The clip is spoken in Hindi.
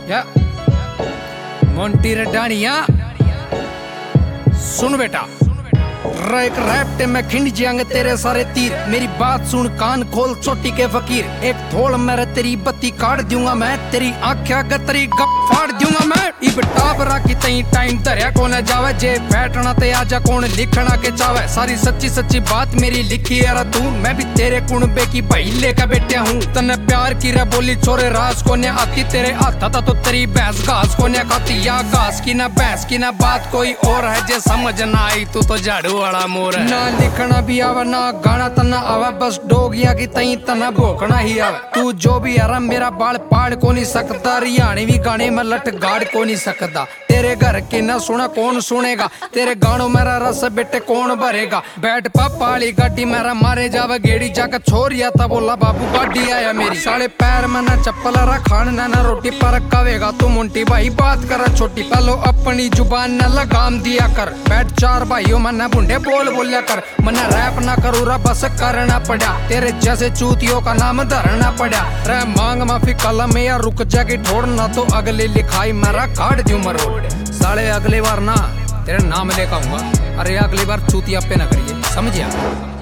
या मोंटी रडानिया सुन बेटा, एक रैप्टे में खिंड जाएंगे तेरे सारे तीर। मेरी बात सुन, कान खोल चोटी के फकीर। एक थोड़ मेरे तेरी बत्ती काट दूंगा मैं, तेरी आँखें गतरी गप फाड़ दूंगा मैं। इब टाबरा की तई टाइम धरिया कौन जावे, जे बैठना ते आजा कौन लिखना के चावे। सारी सच्ची सच्ची बात मेरी लिखी यार तू, मैं भी तेरे कुणबे की भाई लेकर बैठा हूँ। तने प्यार की रे बोली छोरे राज को ने आती, तेरे हाथा था तो तेरी भैंस घास को ने खाती। या घास की ना भैंस की ना बात कोई और है, जे समझ ना आई तू तो झाड़ू वाला मोर है। ना लिखना भी आवा ना गाना तना आवा, बस डोगिया की तई तना भोकना ही आवा। तू जो भी यारा मेरा बाल पाड़ को नहीं सकता, हरियाणवी गाने में लट गाड़ को नहीं सकता। तेरे घर के ना सुना कौन सुनेगा, तेरे गानों मेरा रस बेटे कौन भरेगा। बैठ पापा वाली गाड़ी मेरा मारे जावे गेड़ी, जाकर छोरिया था बोला बाबू गाड़ी आया मेरी। साले पैर में ना चप्पल रा खान ना रोटी पर कवेगा तू मुंटी भाई बात कर छोटी। पहलो अपनी जुबान न लगाम दिया कर, बैठ चार भाइयों में ना बुंडे बोल बोलिया कर। मना रैप ना करूरा बस करना पड़ा, तेरे जैसे चूतियों का नाम धरना पड़ा। रे मांग माफी कलम या रुक जाके ठोड़ना, तो अगली लिखाई मेरा काट दूं मरोड़। साले अगली बार ना तेरे नाम लेकर आऊंगा, अरे अगली बार चूतिया पे ना करिए, समझिया।